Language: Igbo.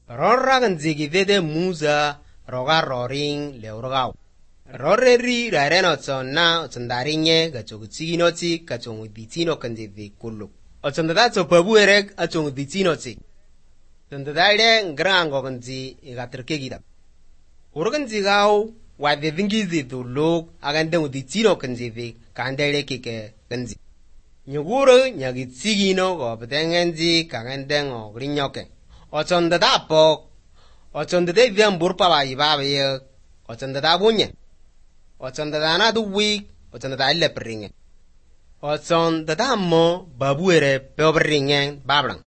Roragan zigivede muza roga roring leurgao. Roreri rareno tsona tsandarinye gachogutsigino tsi kachonguditino kanjivi kullu. Otsandada tsopabu erek achonguditino tsi. Tsandadaire ngrango kanji igatrkegida. Urganji gao wadevingizi duluk agandeng uditino kanjivi kandere kike kanji. Nyuguru nyagitsigino go betengenji kagandeng ogrinyoke. Otsandada pok. Otsandada vyambur pabai babaye. Otsandada bunye. Otsandada na duwik. Otsandada ille pringe. Otsandada mo babuere peobringe bablang.